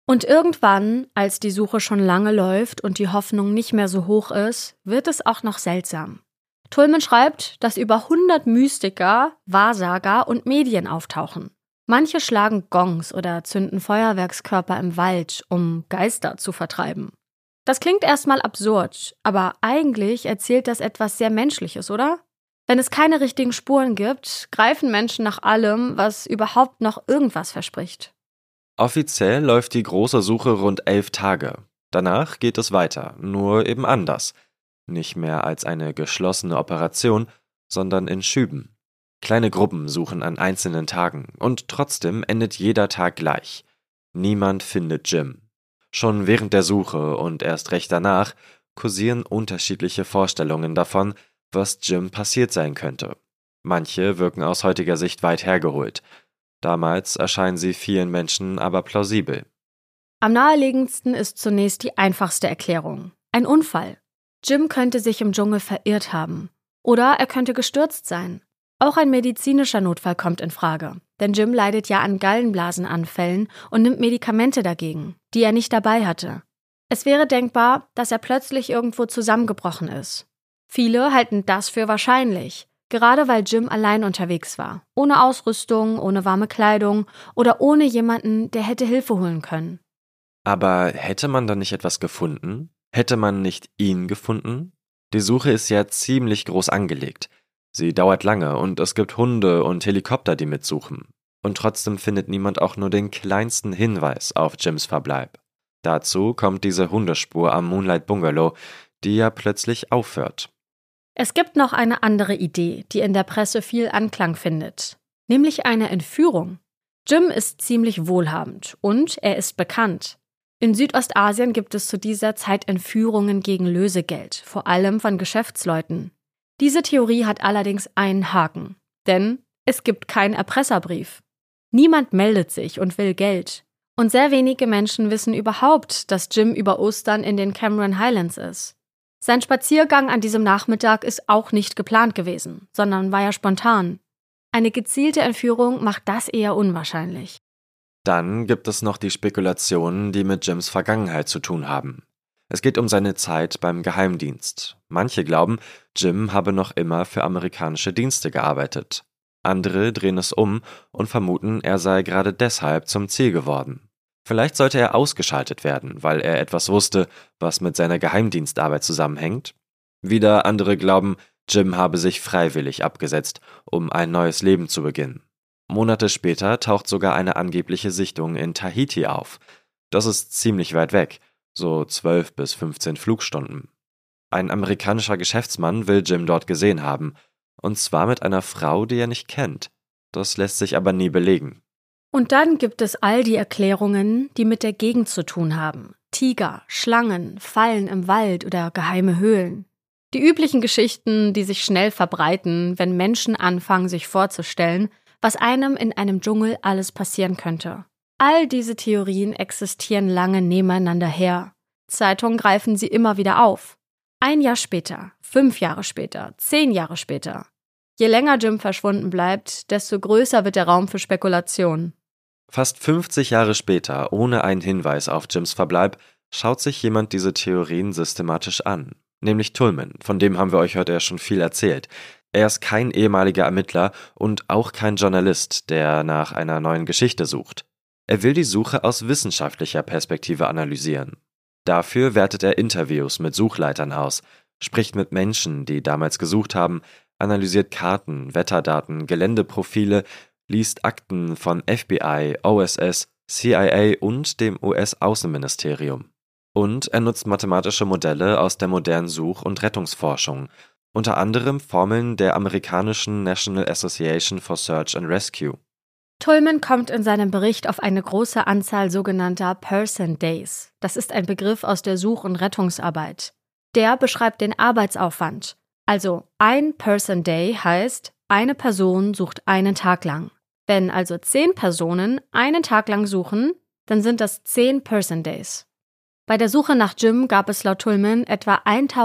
Und irgendwann, als die Suche schon lange läuft und die Hoffnung nicht mehr so hoch ist, wird es auch noch seltsam. Tullman schreibt, dass über 100 Mystiker, Wahrsager und Medien auftauchen. Manche schlagen Gongs oder zünden Feuerwerkskörper im Wald, um Geister zu vertreiben. Das klingt erstmal absurd, aber eigentlich erzählt das etwas sehr Menschliches, oder? Wenn es keine richtigen Spuren gibt, greifen Menschen nach allem, was überhaupt noch irgendwas verspricht. Offiziell läuft die große Suche rund 11 Tage. Danach geht es weiter, nur eben anders. Nicht mehr als eine geschlossene Operation, sondern in Schüben. Kleine Gruppen suchen an einzelnen Tagen und trotzdem endet jeder Tag gleich. Niemand findet Jim. Schon während der Suche und erst recht danach kursieren unterschiedliche Vorstellungen davon, was Jim passiert sein könnte. Manche wirken aus heutiger Sicht weit hergeholt. Damals erscheinen sie vielen Menschen aber plausibel. Am naheliegendsten ist zunächst die einfachste Erklärung: ein Unfall. Jim könnte sich im Dschungel verirrt haben. Oder er könnte gestürzt sein. Auch ein medizinischer Notfall kommt in Frage, denn Jim leidet ja an Gallenblasenanfällen und nimmt Medikamente dagegen, die er nicht dabei hatte. Es wäre denkbar, dass er plötzlich irgendwo zusammengebrochen ist. Viele halten das für wahrscheinlich, gerade weil Jim allein unterwegs war, ohne Ausrüstung, ohne warme Kleidung oder ohne jemanden, der hätte Hilfe holen können. Aber hätte man da nicht etwas gefunden? Hätte man nicht ihn gefunden? Die Suche ist ja ziemlich groß angelegt. Sie dauert lange und es gibt Hunde und Helikopter, die mitsuchen. Und trotzdem findet niemand auch nur den kleinsten Hinweis auf Jims Verbleib. Dazu kommt diese Hundespur am Moonlight Bungalow, die ja plötzlich aufhört. Es gibt noch eine andere Idee, die in der Presse viel Anklang findet, nämlich eine Entführung. Jim ist ziemlich wohlhabend und er ist bekannt. In Südostasien gibt es zu dieser Zeit Entführungen gegen Lösegeld, vor allem von Geschäftsleuten. Diese Theorie hat allerdings einen Haken, denn es gibt keinen Erpresserbrief. Niemand meldet sich und will Geld. Und sehr wenige Menschen wissen überhaupt, dass Jim über Ostern in den Cameron Highlands ist. Sein Spaziergang an diesem Nachmittag ist auch nicht geplant gewesen, sondern war ja spontan. Eine gezielte Entführung macht das eher unwahrscheinlich. Dann gibt es noch die Spekulationen, die mit Jims Vergangenheit zu tun haben. Es geht um seine Zeit beim Geheimdienst. Manche glauben, Jim habe noch immer für amerikanische Dienste gearbeitet. Andere drehen es um und vermuten, er sei gerade deshalb zum Ziel geworden. Vielleicht sollte er ausgeschaltet werden, weil er etwas wusste, was mit seiner Geheimdienstarbeit zusammenhängt. Wieder andere glauben, Jim habe sich freiwillig abgesetzt, um ein neues Leben zu beginnen. Monate später taucht sogar eine angebliche Sichtung in Tahiti auf. Das ist ziemlich weit weg, so 12 bis 15 Flugstunden. Ein amerikanischer Geschäftsmann will Jim dort gesehen haben, und zwar mit einer Frau, die er nicht kennt. Das lässt sich aber nie belegen. Und dann gibt es all die Erklärungen, die mit der Gegend zu tun haben. Tiger, Schlangen, Fallen im Wald oder geheime Höhlen. Die üblichen Geschichten, die sich schnell verbreiten, wenn Menschen anfangen, sich vorzustellen, was einem in einem Dschungel alles passieren könnte. All diese Theorien existieren lange nebeneinander her. Zeitungen greifen sie immer wieder auf. 1 Jahr später, 5 Jahre später, 10 Jahre später. Je länger Jim verschwunden bleibt, desto größer wird der Raum für Spekulationen. Fast 50 Jahre später, ohne einen Hinweis auf Jims Verbleib, schaut sich jemand diese Theorien systematisch an. Nämlich Tullman, von dem haben wir euch heute ja schon viel erzählt. Er ist kein ehemaliger Ermittler und auch kein Journalist, der nach einer neuen Geschichte sucht. Er will die Suche aus wissenschaftlicher Perspektive analysieren. Dafür wertet er Interviews mit Suchleitern aus, spricht mit Menschen, die damals gesucht haben, analysiert Karten, Wetterdaten, Geländeprofile, liest Akten von FBI, OSS, CIA und dem US-Außenministerium. Und er nutzt mathematische Modelle aus der modernen Such- und Rettungsforschung, unter anderem Formeln der amerikanischen National Association for Search and Rescue. Tullman kommt in seinem Bericht auf eine große Anzahl sogenannter Person Days. Das ist ein Begriff aus der Such- und Rettungsarbeit. Der beschreibt den Arbeitsaufwand. Also ein Person Day heißt, eine Person sucht einen Tag lang. Wenn also 10 Personen einen Tag lang suchen, dann sind das 10 Person Days. Bei der Suche nach Jim gab es laut Tullman etwa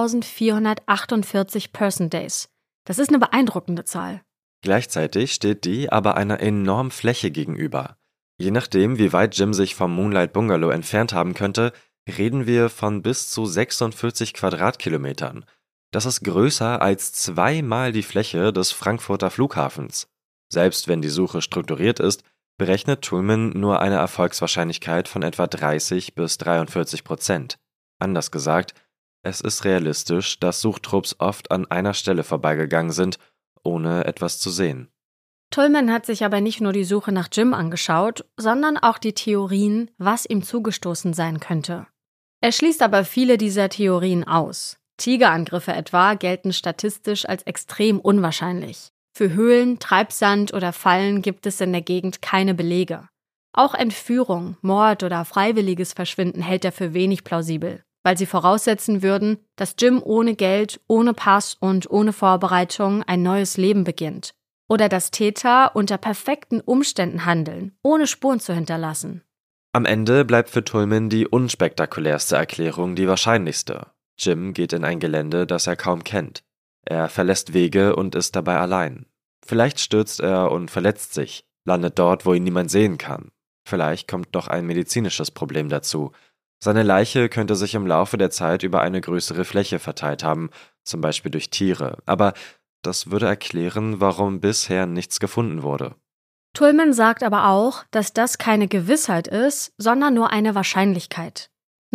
1448 Person Days. Das ist eine beeindruckende Zahl. Gleichzeitig steht die aber einer enormen Fläche gegenüber. Je nachdem, wie weit Jim sich vom Moonlight Bungalow entfernt haben könnte, reden wir von bis zu 46 Quadratkilometern. Das ist größer als 2-mal die Fläche des Frankfurter Flughafens. Selbst wenn die Suche strukturiert ist, berechnet Tullman nur eine Erfolgswahrscheinlichkeit von etwa 30-43%. Anders gesagt, es ist realistisch, dass Suchtrupps oft an einer Stelle vorbeigegangen sind, ohne etwas zu sehen. Tullman hat sich aber nicht nur die Suche nach Jim angeschaut, sondern auch die Theorien, was ihm zugestoßen sein könnte. Er schließt aber viele dieser Theorien aus. Tigerangriffe etwa gelten statistisch als extrem unwahrscheinlich. Für Höhlen, Treibsand oder Fallen gibt es in der Gegend keine Belege. Auch Entführung, Mord oder freiwilliges Verschwinden hält er für wenig plausibel, weil sie voraussetzen würden, dass Jim ohne Geld, ohne Pass und ohne Vorbereitung ein neues Leben beginnt. Oder dass Täter unter perfekten Umständen handeln, ohne Spuren zu hinterlassen. Am Ende bleibt für Tullman die unspektakulärste Erklärung die wahrscheinlichste. Jim geht in ein Gelände, das er kaum kennt. Er verlässt Wege und ist dabei allein. Vielleicht stürzt er und verletzt sich, landet dort, wo ihn niemand sehen kann. Vielleicht kommt noch ein medizinisches Problem dazu. Seine Leiche könnte sich im Laufe der Zeit über eine größere Fläche verteilt haben, zum Beispiel durch Tiere. Aber das würde erklären, warum bisher nichts gefunden wurde. Tullman sagt aber auch, dass das keine Gewissheit ist, sondern nur eine Wahrscheinlichkeit.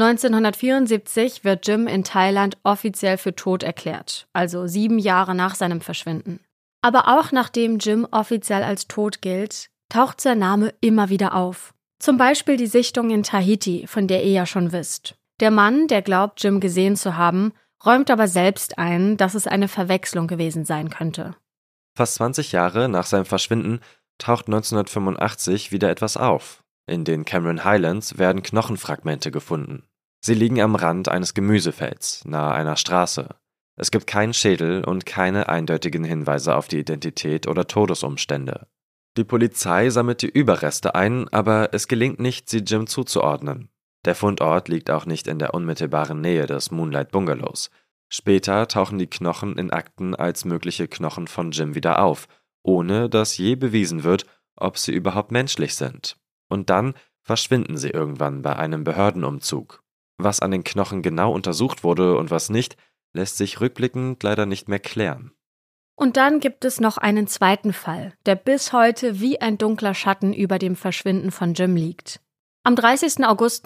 1974 wird Jim in Thailand offiziell für tot erklärt, also 7 Jahre nach seinem Verschwinden. Aber auch nachdem Jim offiziell als tot gilt, taucht sein Name immer wieder auf. Zum Beispiel die Sichtung in Tahiti, von der ihr ja schon wisst. Der Mann, der glaubt, Jim gesehen zu haben, räumt aber selbst ein, dass es eine Verwechslung gewesen sein könnte. Fast 20 Jahre nach seinem Verschwinden taucht 1985 wieder etwas auf. In den Cameron Highlands werden Knochenfragmente gefunden. Sie liegen am Rand eines Gemüsefelds, nahe einer Straße. Es gibt keinen Schädel und keine eindeutigen Hinweise auf die Identität oder Todesumstände. Die Polizei sammelt die Überreste ein, aber es gelingt nicht, sie Jim zuzuordnen. Der Fundort liegt auch nicht in der unmittelbaren Nähe des Moonlight Bungalows. Später tauchen die Knochen in Akten als mögliche Knochen von Jim wieder auf, ohne dass je bewiesen wird, ob sie überhaupt menschlich sind. Und dann verschwinden sie irgendwann bei einem Behördenumzug. Was an den Knochen genau untersucht wurde und was nicht, lässt sich rückblickend leider nicht mehr klären. Und dann gibt es noch einen zweiten Fall, der bis heute wie ein dunkler Schatten über dem Verschwinden von Jim liegt. Am 30. August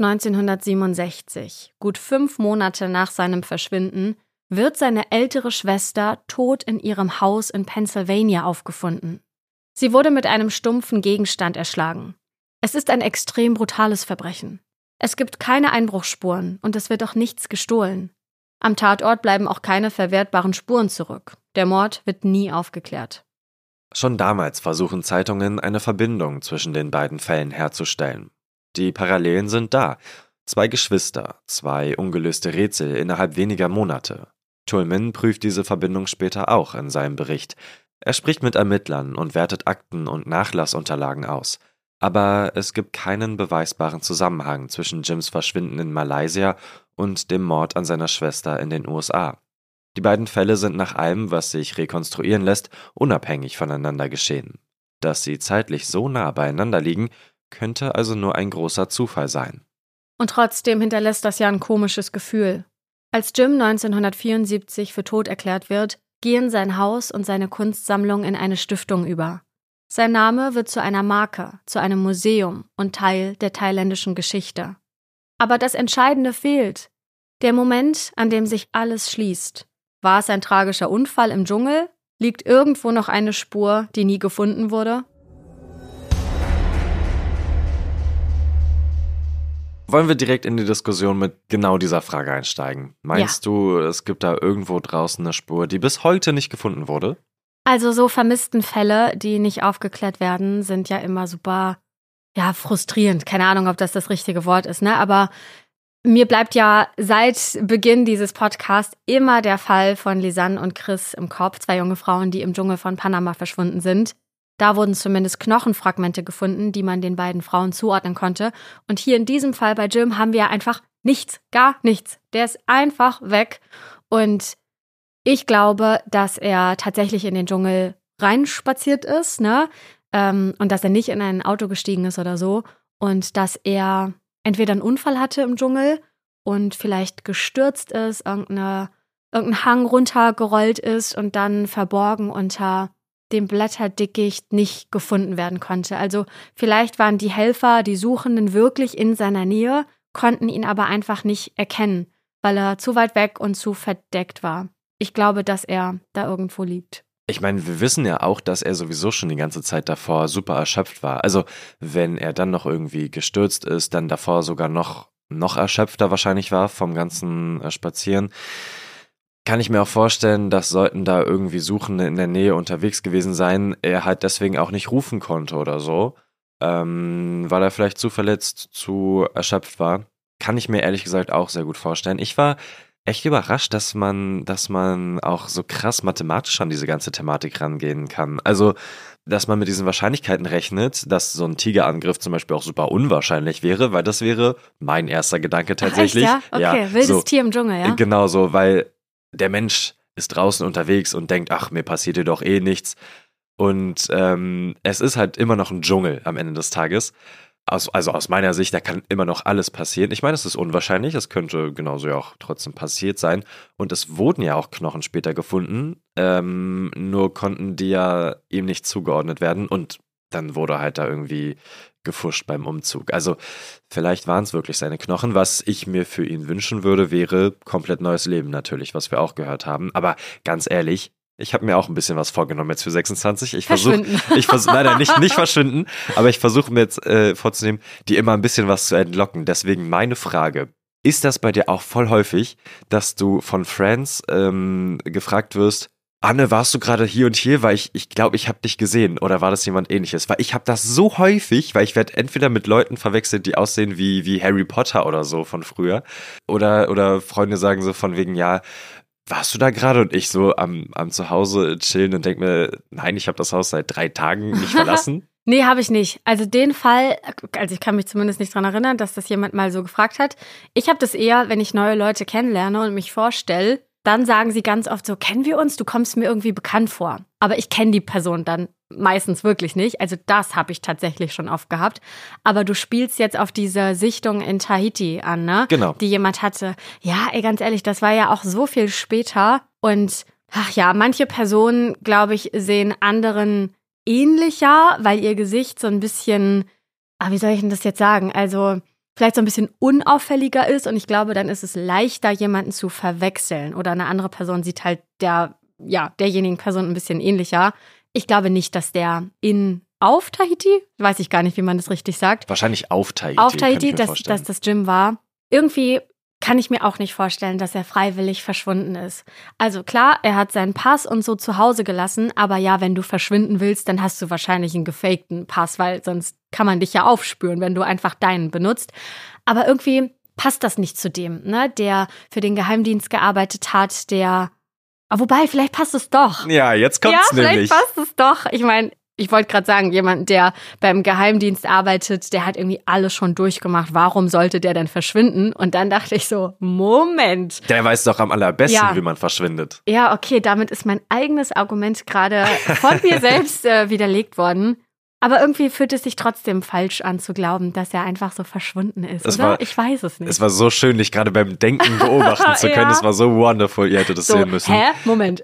1967, gut 5 Monate nach seinem Verschwinden, wird seine ältere Schwester tot in ihrem Haus in Pennsylvania aufgefunden. Sie wurde mit einem stumpfen Gegenstand erschlagen. Es ist ein extrem brutales Verbrechen. Es gibt keine Einbruchsspuren und es wird auch nichts gestohlen. Am Tatort bleiben auch keine verwertbaren Spuren zurück. Der Mord wird nie aufgeklärt. Schon damals versuchen Zeitungen, eine Verbindung zwischen den beiden Fällen herzustellen. Die Parallelen sind da. 2 Geschwister, 2 ungelöste Rätsel innerhalb weniger Monate. Tullman prüft diese Verbindung später auch in seinem Bericht. Er spricht mit Ermittlern und wertet Akten und Nachlassunterlagen aus. Aber es gibt keinen beweisbaren Zusammenhang zwischen Jims Verschwinden in Malaysia und dem Mord an seiner Schwester in den USA. Die beiden Fälle sind nach allem, was sich rekonstruieren lässt, unabhängig voneinander geschehen. Dass sie zeitlich so nah beieinander liegen, könnte also nur ein großer Zufall sein. Und trotzdem hinterlässt das ja ein komisches Gefühl. Als Jim 1974 für tot erklärt wird, gehen sein Haus und seine Kunstsammlung in eine Stiftung über. Sein Name wird zu einer Marke, zu einem Museum und Teil der thailändischen Geschichte. Aber das Entscheidende fehlt. Der Moment, an dem sich alles schließt. War es ein tragischer Unfall im Dschungel? Liegt irgendwo noch eine Spur, die nie gefunden wurde? Wollen wir direkt in die Diskussion mit genau dieser Frage einsteigen? Meinst du, es gibt da irgendwo draußen eine Spur, die bis heute nicht gefunden wurde? Also so vermissten Fälle, die nicht aufgeklärt werden, sind ja immer super, frustrierend. Keine Ahnung, ob das richtige Wort ist, ne? Aber mir bleibt ja seit Beginn dieses Podcasts immer der Fall von Lisanne und Chris im Kopf, 2 junge Frauen, die im Dschungel von Panama verschwunden sind. Da wurden zumindest Knochenfragmente gefunden, die man den beiden Frauen zuordnen konnte. Und hier in diesem Fall bei Jim haben wir einfach nichts, gar nichts. Der ist einfach weg. Und ich glaube, dass er tatsächlich in den Dschungel reinspaziert ist, ne? und dass er nicht in ein Auto gestiegen ist oder so und dass er entweder einen Unfall hatte im Dschungel und vielleicht gestürzt ist, irgendein Hang runtergerollt ist und dann verborgen unter dem Blätterdickicht nicht gefunden werden konnte. Also vielleicht waren die Helfer, die Suchenden wirklich in seiner Nähe, konnten ihn aber einfach nicht erkennen, weil er zu weit weg und zu verdeckt war. Ich glaube, dass er da irgendwo liegt. Ich meine, wir wissen ja auch, dass er sowieso schon die ganze Zeit davor super erschöpft war. Also wenn er dann noch irgendwie gestürzt ist, dann davor sogar noch erschöpfter wahrscheinlich war vom ganzen Spazieren, kann ich mir auch vorstellen, dass sollten da irgendwie Suchende in der Nähe unterwegs gewesen sein, er halt deswegen auch nicht rufen konnte oder so, weil er vielleicht zu verletzt, zu erschöpft war. Kann ich mir ehrlich gesagt auch sehr gut vorstellen. Ich war echt überrascht, dass man auch so krass mathematisch an diese ganze Thematik rangehen kann. Also, dass man mit diesen Wahrscheinlichkeiten rechnet, dass so ein Tigerangriff zum Beispiel auch super unwahrscheinlich wäre, weil das wäre mein erster Gedanke tatsächlich. Ach echt, ja? Okay, ja, wildes so, Tier im Dschungel, ja? Genau so, weil der Mensch ist draußen unterwegs und denkt, ach, mir passiert hier doch eh nichts. Und es ist halt immer noch ein Dschungel am Ende des Tages. Also aus meiner Sicht, da kann immer noch alles passieren. Ich meine, es ist unwahrscheinlich, es könnte genauso ja auch trotzdem passiert sein. Und es wurden ja auch Knochen später gefunden, nur konnten die ja ihm nicht zugeordnet werden und dann wurde halt da irgendwie gefuscht beim Umzug. Also vielleicht waren es wirklich seine Knochen. Was ich mir für ihn wünschen würde, wäre komplett neues Leben natürlich, was wir auch gehört haben. Aber ganz ehrlich, ich habe mir auch ein bisschen was vorgenommen jetzt für 26. Ich versuche leider nicht verschwinden, aber ich versuche mir jetzt vorzunehmen, die immer ein bisschen was zu entlocken. Deswegen meine Frage: Ist das bei dir auch voll häufig, dass du von Friends gefragt wirst, Anne, warst du gerade hier und hier? Weil ich glaube, ich habe dich gesehen. Oder war das jemand Ähnliches? Weil ich habe das so häufig, weil ich werde entweder mit Leuten verwechselt, die aussehen wie Harry Potter oder so von früher. Oder Freunde sagen so von wegen, ja, warst du da gerade? Und ich so am Zuhause chillen und denke mir, nein, ich habe das Haus seit 3 Tagen nicht verlassen. Nee, habe ich nicht. Also den Fall, also ich kann mich zumindest nicht dran erinnern, dass das jemand mal so gefragt hat. Ich habe das eher, wenn ich neue Leute kennenlerne und mich vorstelle, dann sagen sie ganz oft so, kennen wir uns? Du kommst mir irgendwie bekannt vor. Aber ich kenne die Person dann meistens wirklich nicht. Also das habe ich tatsächlich schon oft gehabt. Aber du spielst jetzt auf diese Sichtung in Tahiti an, ne? Genau. Die jemand hatte. Ja, ey, ganz ehrlich, das war ja auch so viel später. Und ach ja, manche Personen, glaube ich, sehen anderen ähnlicher, weil ihr Gesicht so ein bisschen, wie soll ich denn das jetzt sagen? Also vielleicht so ein bisschen unauffälliger ist und ich glaube, dann ist es leichter, jemanden zu verwechseln oder eine andere Person sieht halt derjenigen Person ein bisschen ähnlicher. Ich glaube nicht, dass der auf Tahiti, weiß ich gar nicht, wie man das richtig sagt. Wahrscheinlich auf Tahiti. Auf Tahiti, dass das Gym war. Irgendwie kann ich mir auch nicht vorstellen, dass er freiwillig verschwunden ist. Also klar, er hat seinen Pass und so zu Hause gelassen, aber ja, wenn du verschwinden willst, dann hast du wahrscheinlich einen gefakten Pass, weil sonst kann man dich ja aufspüren, wenn du einfach deinen benutzt. Aber irgendwie passt das nicht zu dem, ne, der für den Geheimdienst gearbeitet hat, wobei, vielleicht passt es doch. Ja, jetzt kommt's nämlich. Ja, vielleicht passt es doch. Ich meine, ich wollte gerade sagen, jemand, der beim Geheimdienst arbeitet, der hat irgendwie alles schon durchgemacht. Warum sollte der denn verschwinden? Und dann dachte ich so, Moment. Der weiß doch am allerbesten, wie man verschwindet. Ja, okay, damit ist mein eigenes Argument gerade von mir selbst widerlegt worden. Aber irgendwie fühlt es sich trotzdem falsch an zu glauben, dass er einfach so verschwunden ist, oder? Ich weiß es nicht. Es war so schön, dich gerade beim Denken beobachten zu können. Es war so wonderful, ihr hättet das sehen müssen. Hä? Moment.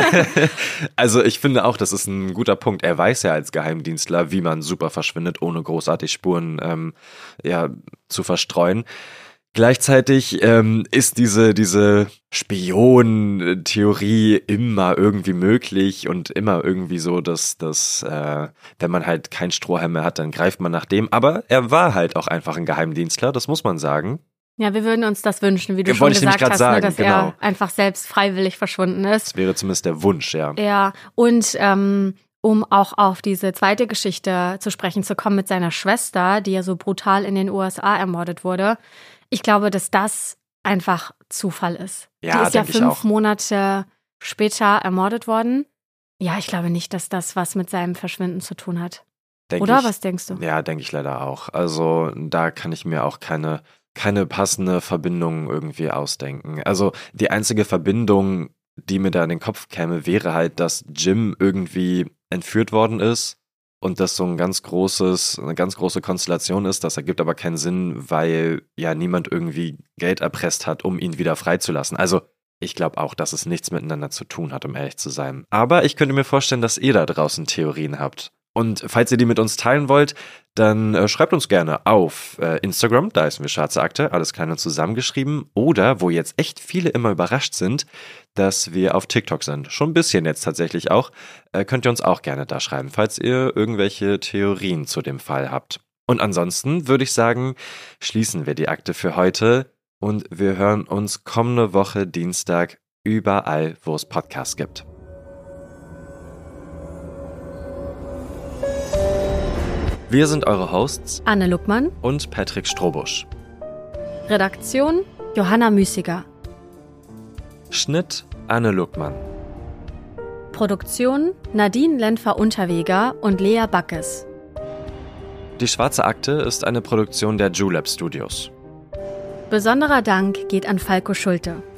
Also ich finde auch, das ist ein guter Punkt. Er weiß ja als Geheimdienstler, wie man super verschwindet, ohne großartig Spuren zu verstreuen. Gleichzeitig ist diese Spion-Theorie immer irgendwie möglich und immer irgendwie so, dass wenn man halt kein Strohhalm mehr hat, dann greift man nach dem. Aber er war halt auch einfach ein Geheimdienstler, das muss man sagen. Ja, wir würden uns das wünschen, wie du schon gesagt hast, dass er einfach selbst freiwillig verschwunden ist. Das wäre zumindest der Wunsch, ja. Ja, und um auch auf diese zweite Geschichte zu sprechen zu kommen mit seiner Schwester, die ja so brutal in den USA ermordet wurde. Ich glaube, dass das einfach Zufall ist. Ja, die ist ja 5 Monate später ermordet worden. Ja, ich glaube nicht, dass das was mit seinem Verschwinden zu tun hat. Was denkst du? Ja, denke ich leider auch. Also da kann ich mir auch keine passende Verbindung irgendwie ausdenken. Also die einzige Verbindung, die mir da in den Kopf käme, wäre halt, dass Jim irgendwie entführt worden ist und das so eine ganz große Konstellation ist. Das ergibt aber keinen Sinn, weil ja niemand irgendwie Geld erpresst hat, um ihn wieder freizulassen. Also ich glaube auch, dass es nichts miteinander zu tun hat, um ehrlich zu sein. Aber ich könnte mir vorstellen, dass ihr da draußen Theorien habt. Und falls ihr die mit uns teilen wollt, dann schreibt uns gerne auf Instagram, da heißen wir Schwarze Akte, alles klein und zusammengeschrieben. Oder, wo jetzt echt viele immer überrascht sind, dass wir auf TikTok sind. Schon ein bisschen jetzt tatsächlich auch. Könnt ihr uns auch gerne da schreiben, falls ihr irgendwelche Theorien zu dem Fall habt. Und ansonsten würde ich sagen, schließen wir die Akte für heute und wir hören uns kommende Woche Dienstag überall, wo es Podcasts gibt. Wir sind eure Hosts Anne Luckmann und Patrick Strohbusch. Redaktion Johanna Müßiger. Schnitt Anne Luckmann. Produktion Nadine Lenfer-Unterweger und Lea Backes. Die Schwarze Akte ist eine Produktion der Julep Studios. Besonderer Dank geht an Falco Schulte.